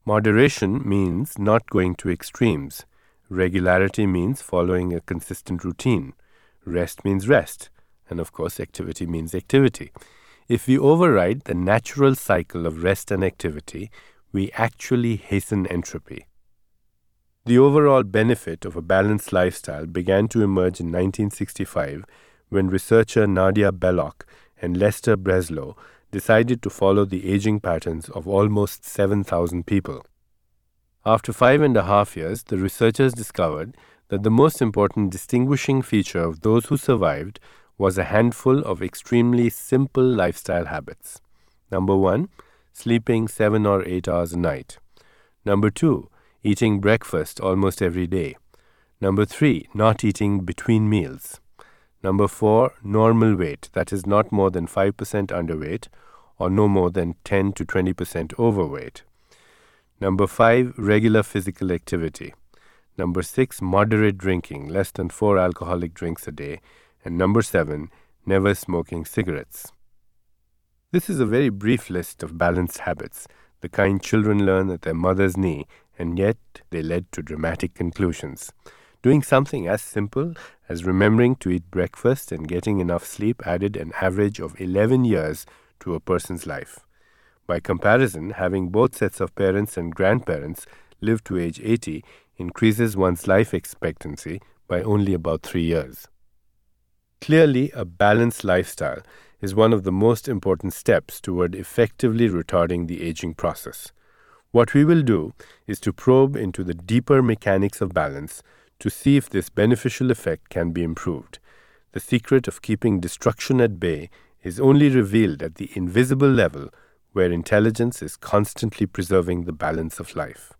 Moderation means not going to extremes. Regularity means following a consistent routine. Rest means rest. And of course, activity means activity. If we override the natural cycle of rest and activity, we actually hasten entropy. The overall benefit of a balanced lifestyle began to emerge in 1965 when researcher Nadia Belloc and Lester Breslow decided to follow the aging patterns of almost 7,000 people. After 5.5 years, the researchers discovered that the most important distinguishing feature of those who survived was a handful of extremely simple lifestyle habits. Number 1, sleeping 7 or 8 hours a night. Number 2, eating breakfast almost every day. Number 3, not eating between meals. Number 4, normal weight, that is not more than 5% underweight or no more than 10 to 20% overweight. Number 5, regular physical activity. Number 6, moderate drinking, less than 4 alcoholic drinks a day. And number 7, never smoking cigarettes. This is a very brief list of balanced habits, the kind children learn at their mother's knee, and yet they led to dramatic conclusions. Doing something as simple as remembering to eat breakfast and getting enough sleep added an average of 11 years to a person's life. By comparison, having both sets of parents and grandparents live to age 80 increases one's life expectancy by only about 3 years. Clearly, a balanced lifestyle is one of the most important steps toward effectively retarding the aging process. What we will do is to probe into the deeper mechanics of balance to see if this beneficial effect can be improved. The secret of keeping destruction at bay is only revealed at the invisible level, where intelligence is constantly preserving the balance of life.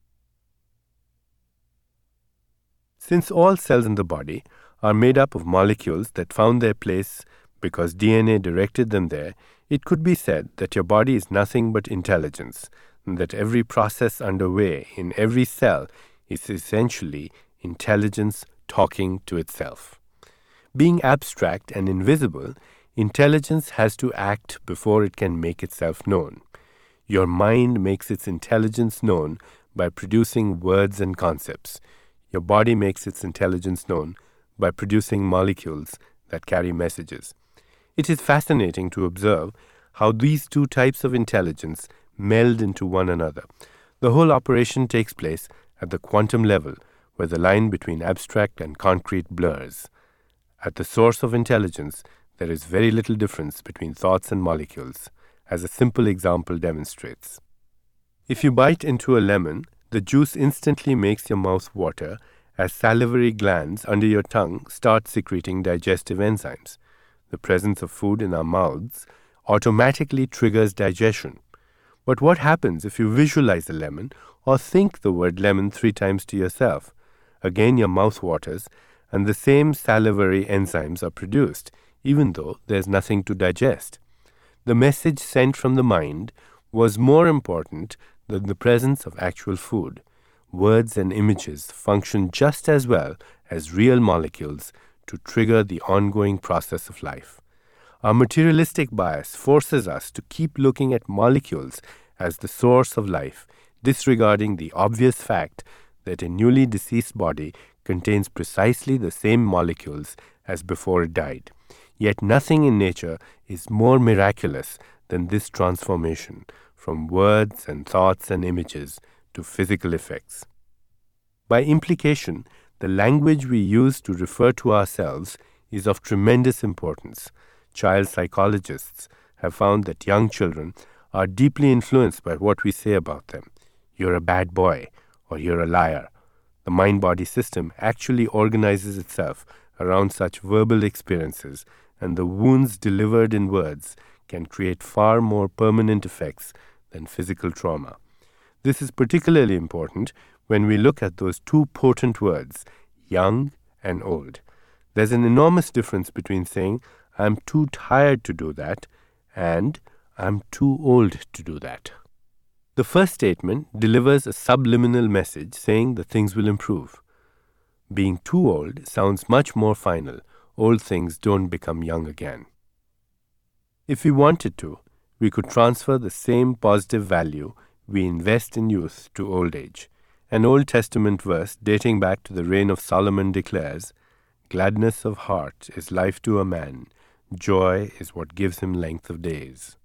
Since all cells in the body are made up of molecules that found their place because DNA directed them there, it could be said that your body is nothing but intelligence, and that every process underway in every cell is essentially intelligence talking to itself. Being abstract and invisible, intelligence has to act before it can make itself known. Your mind makes its intelligence known by producing words and concepts. Your body makes its intelligence known by producing molecules that carry messages. It is fascinating to observe how these two types of intelligence meld into one another. The whole operation takes place at the quantum level, where the line between abstract and concrete blurs. At the source of intelligence, there is very little difference between thoughts and molecules, as a simple example demonstrates. If you bite into a lemon, the juice instantly makes your mouth water as salivary glands under your tongue start secreting digestive enzymes. The presence of food in our mouths automatically triggers digestion. But what happens if you visualize a lemon or think the word lemon 3 times to yourself? Again, your mouth waters, and the same salivary enzymes are produced, even though there's nothing to digest. The message sent from the mind was more important than the presence of actual food. Words and images function just as well as real molecules to trigger the ongoing process of life. Our materialistic bias forces us to keep looking at molecules as the source of life, disregarding the obvious fact that a newly deceased body contains precisely the same molecules as before it died. Yet nothing in nature is more miraculous than this transformation from words and thoughts and images to physical effects. By implication, the language we use to refer to ourselves is of tremendous importance. Child psychologists have found that young children are deeply influenced by what we say about them. You're a bad boy, or you're a liar. The mind-body system actually organizes itself around such verbal experiences, and the wounds delivered in words can create far more permanent effects than physical trauma. This is particularly important when we look at those two potent words, young and old. There's an enormous difference between saying, I'm too tired to do that, and I'm too old to do that. The first statement delivers a subliminal message saying that things will improve. Being too old sounds much more final. Old things don't become young again. If we wanted to, we could transfer the same positive value we invest in youth to old age. An Old Testament verse dating back to the reign of Solomon declares, "Gladness of heart is life to a man, joy is what gives him length of days."